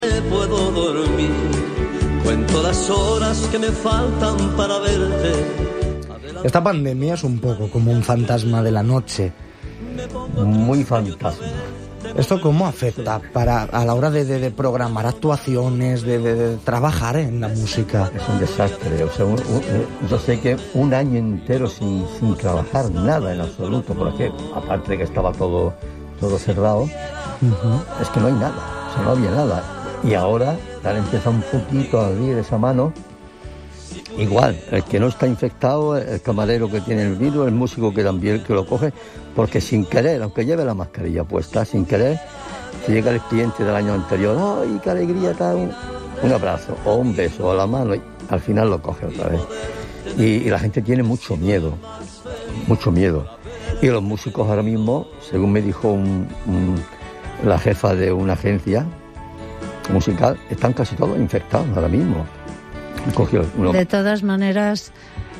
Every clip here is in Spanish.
Puedo dormir, cuento las horas que me faltan para verte. Esta pandemia es un poco como un fantasma de la noche. Muy fantasma. ¿Esto cómo afecta a la hora de programar actuaciones, de trabajar en la música? Es un desastre. O sea, yo sé que un año entero sin trabajar nada en absoluto, porque aparte de que estaba todo cerrado, es que no hay nada, o sea, no había nada. Y ahora empieza un poquito a abrir esa mano. Igual, el que no está infectado, el camarero que tiene el virus, el músico que también que lo coge, porque sin querer, aunque lleve la mascarilla puesta, sin querer, si llega el cliente del año anterior, ¡ay, qué alegría! Tal, un abrazo o un beso o la mano, y al final lo coge otra vez. Y la gente tiene mucho miedo. Y los músicos ahora mismo, según me dijo la jefa de una agencia musical, están casi todos infectados ahora mismo. De todas maneras,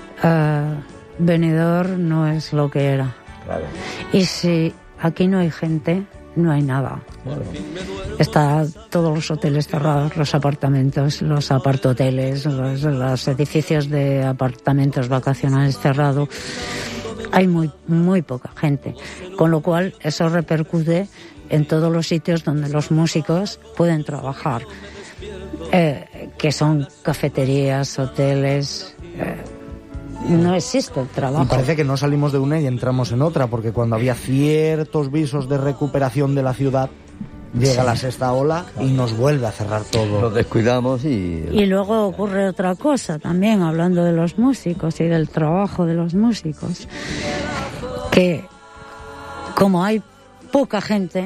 Benidorm no es lo que era. Claro. Y si aquí no hay gente, no hay nada. Claro. Están todos los hoteles cerrados, los apartamentos, los apartoteles, los edificios de apartamentos vacacionales cerrados. Hay muy poca gente, con lo cual eso repercute en todos los sitios donde los músicos pueden trabajar, que son cafeterías, hoteles. No existe el trabajo. Y parece que no salimos de una y entramos en otra, porque cuando había ciertos visos de recuperación de la ciudad, llega la sexta ola y nos vuelve a cerrar todo. Nos descuidamos y luego ocurre otra cosa también, hablando de los músicos y del trabajo de los músicos, que como hay poca gente,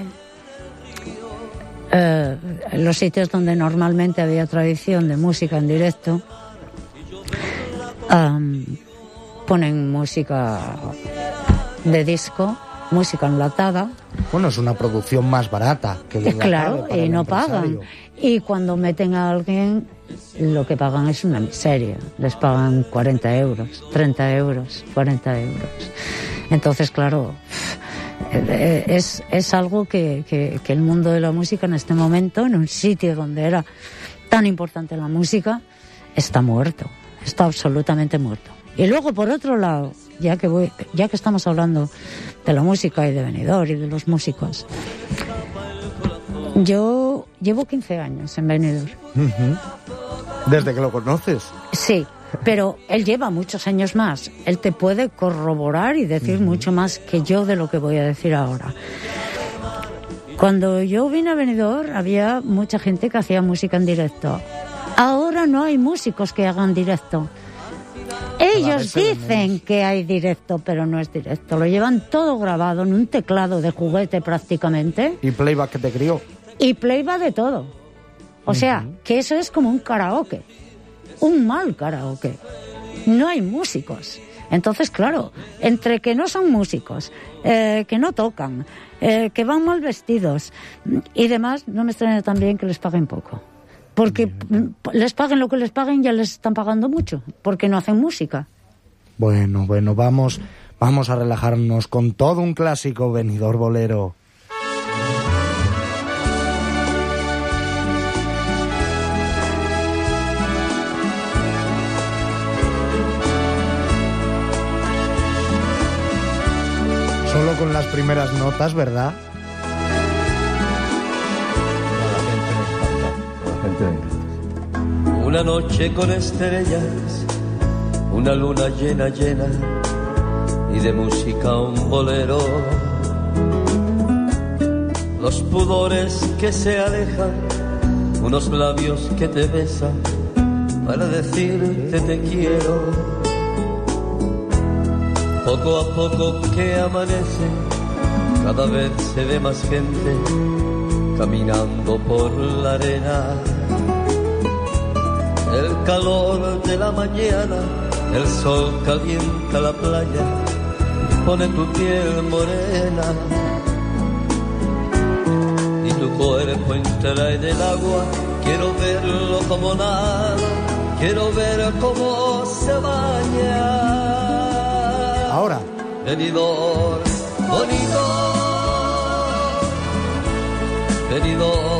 en los sitios donde normalmente había tradición de música en directo, ponen música de disco, música enlatada. Bueno, es una producción más barata que la claro, y no pagan. Y cuando meten a alguien, lo que pagan es una miseria. Les pagan 40 euros, 30 euros, 40 euros. Entonces, claro, es algo que el mundo de la música en este momento, en un sitio donde era tan importante la música, está muerto, está absolutamente muerto. Y luego, por otro lado, ya que estamos hablando de la música y de Benidorm y de los músicos, yo llevo 15 años en Benidorm. ¿Desde que lo conoces? Sí, pero él lleva muchos años más. Él te puede corroborar y decir mucho más que yo de lo que voy a decir ahora. Cuando yo vine a Benidorm había mucha gente que hacía música en directo. Ahora no hay músicos que hagan directo. Ellos dicen que hay directo, pero no es directo. Lo llevan todo grabado en un teclado de juguete prácticamente. Y playback que te crió. Y playback de todo. O sea, que eso es como un karaoke. Un mal karaoke. No hay músicos. Entonces, claro, entre que no son músicos, que no tocan, que van mal vestidos y demás, no me extraña también que les paguen poco. Porque les paguen lo que les paguen, ya les están pagando mucho, porque no hacen música. Bueno, vamos a relajarnos con todo un clásico Benidorm bolero. Solo con las primeras notas, ¿verdad? Una noche con estrellas, una luna llena y de música un bolero. Los pudores que se alejan, unos labios que te besan para decirte te quiero. Poco a poco que amanece, cada vez se ve más gente caminando por la arena. El calor de la mañana, el sol calienta la playa, pone tu piel morena y tu cuerpo entra en el agua. Quiero verlo como nada, quiero ver cómo se baña. Ahora. Benidorm, bonito, Benidorm.